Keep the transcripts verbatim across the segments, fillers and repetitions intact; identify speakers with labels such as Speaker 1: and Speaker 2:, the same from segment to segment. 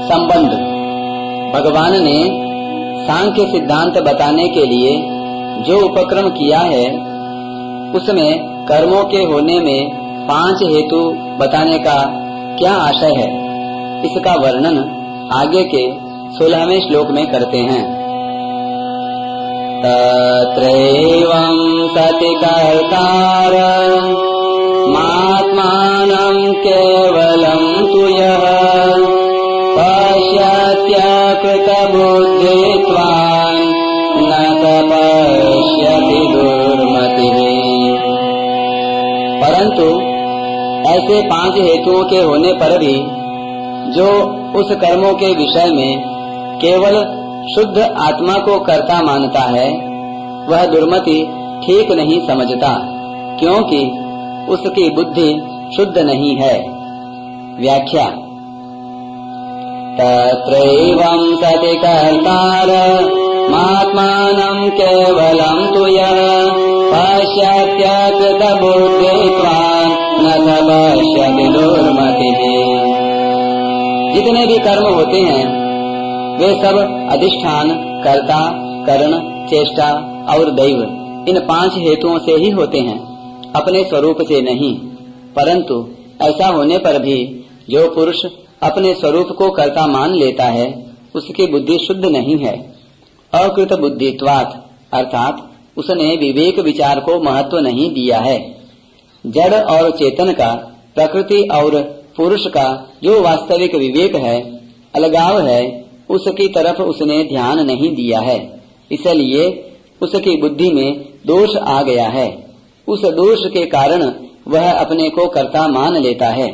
Speaker 1: संबंध। भगवान ने सांख्य सिद्धांत बताने के लिए जो उपक्रम किया है उसमें कर्मों के होने में पांच हेतु बताने का क्या आशय है, इसका वर्णन आगे के सोलहवें श्लोक में करते हैं। तत्रैवं सति कर्तार मात्मानं केवलं तु यः पश्यत्यकृतबुद्धित्वान् न स पश्यति दुर्मतिः। परंतु ऐसे पांच हेतुओं के होने पर भी जो उस कर्मों के विषय में केवल शुद्ध आत्मा को कर्ता मानता है वह दुर्मति ठीक नहीं समझता, क्योंकि उसकी बुद्धि शुद्ध नहीं है। व्याख्या। तत्रैवं सति कर्तार मात्मानं केवलं तु यः पश्यत्यकृतबुद्धित्वान् न स पश्यति दुर्मतिः। जितने भी कर्म होते हैं वे सब अधिष्ठान, कर्ता, करण, चेष्टा और दैव इन पांच हेतुओं से ही होते हैं, अपने स्वरूप से नहीं। परंतु ऐसा होने पर भी जो पुरुष अपने स्वरूप को कर्ता मान लेता है उसकी बुद्धि शुद्ध नहीं है। अकृत बुद्धित्वात् अर्थात उसने विवेक विचार को महत्व नहीं दिया है। जड़ और चेतन का, प्रकृति और पुरुष का जो वास्तविक विवेक है, अलगाव है, उसकी तरफ उसने ध्यान नहीं दिया है, इसलिए उसकी बुद्धि में दोष आ गया है। उस दोष के कारण वह अपने को कर्ता मान लेता है।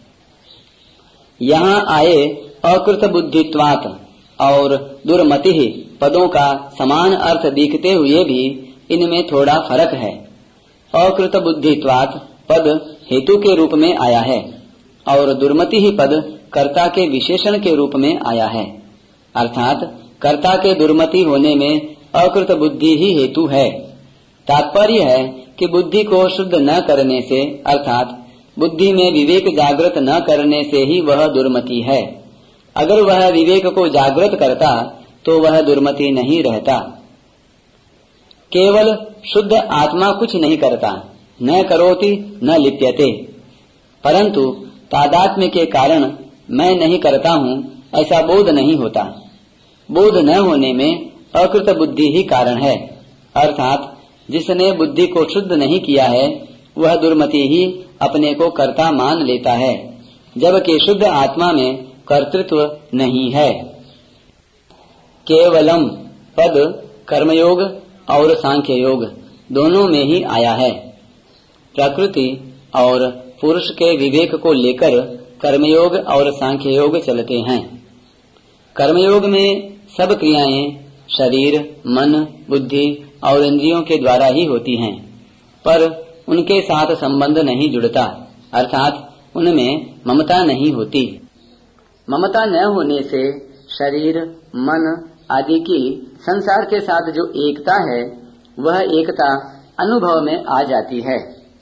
Speaker 1: यहाँ आए अकृत बुद्धित्वात् और दुर्मति पदों का समान अर्थ दिखते हुए भी इनमें थोड़ा फर्क है। अकृत बुद्धित्वात् पद हेतु के रूप में आया है और दुर्मति ही पद कर्ता के विशेषण के रूप में आया है, अर्थात कर्ता के दुर्मति होने में अकृत बुद्धि ही हेतु है। तात्पर्य है कि बुद्धि को शुद्ध न करने से अर्थात बुद्धि में विवेक जागृत न करने से ही वह दुर्मति है। अगर वह विवेक को जागृत करता तो वह दुर्मति नहीं रहता। केवल शुद्ध आत्मा कुछ नहीं करता, न करोति न लिप्यते, परंतु तादात्म्य के कारण मैं नहीं करता हूँ ऐसा बोध नहीं होता। बोध न होने में अकृत बुद्धि ही कारण है, अर्थात जिसने बुद्धि को शुद्ध नहीं किया है वह दुर्मति ही अपने को कर्ता मान लेता है, जबकि शुद्ध आत्मा में कर्तृत्व नहीं है। केवलम पद कर्मयोग और सांख्य योग दोनों में ही आया है। प्रकृति और पुरुष के विवेक को लेकर कर्मयोग और सांख्य योग चलते हैं। कर्मयोग में सब क्रियाएं शरीर, मन, बुद्धि और इंद्रियों के द्वारा ही होती हैं, पर उनके साथ संबंध नहीं जुड़ता, अर्थात उनमें ममता नहीं होती। ममता न होने से शरीर, मन आदि की संसार के साथ जो एकता है वह एकता अनुभव में आ जाती है।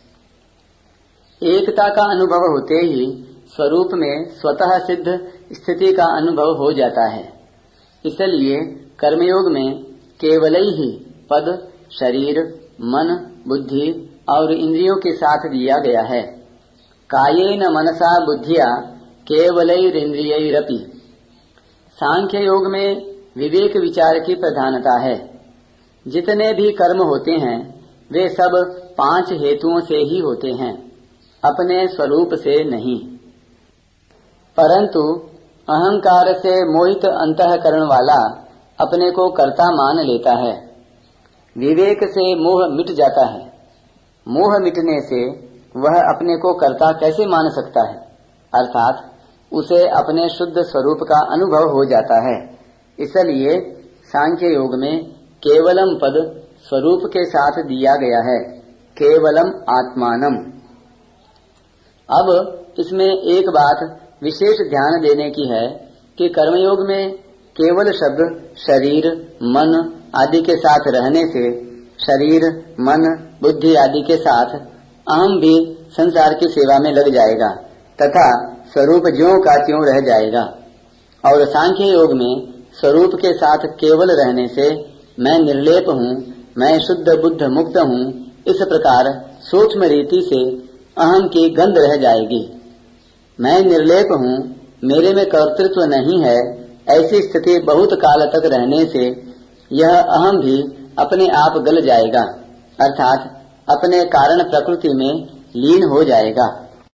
Speaker 1: एकता का अनुभव होते ही स्वरूप में स्वतः सिद्ध स्थिति का अनुभव हो जाता है। इसलिए कर्मयोग में केवल ही पद शरीर, मन, बुद्धि और इंद्रियों के साथ दिया गया है। कायेन मनसा बुद्धिया केवलैरिंद्रियैरपि। सांख्य योग में विवेक विचार की प्रधानता है। जितने भी कर्म होते हैं वे सब पांच हेतुओं से ही होते हैं, अपने स्वरूप से नहीं। परंतु अहंकार से मोहित अंतःकरण वाला अपने को कर्ता मान लेता है। विवेक से मोह मिट जाता है। मोह मिटने से वह अपने को कर्ता कैसे मान सकता है, अर्थात उसे अपने शुद्ध स्वरूप का अनुभव हो जाता है। इसलिए सांख्य योग में केवलम पद स्वरूप के साथ दिया गया है, केवलम आत्मानम। अब इसमें एक बात विशेष ध्यान देने की है कि कर्मयोग में केवल शब्द शरीर, मन आदि के साथ रहने से शरीर, मन, बुद्धि आदि के साथ अहम भी संसार की सेवा में लग जाएगा तथा स्वरूप ज्यों का त्यों रह जाएगा और सांख्य योग में स्वरूप के साथ केवल रहने से मैं निर्लेप हूँ, मैं शुद्ध बुद्ध मुक्त हूँ, इस प्रकार सूक्ष्म रीति से अहम की गंध रह जाएगी। मैं निर्लेप हूँ, मेरे में कर्तृत्व नहीं है, ऐसी स्थिति बहुत काल तक रहने से यह अहम भी अपने आप गल जाएगा, अर्थात अपने कारण प्रकृति में लीन हो जाएगा।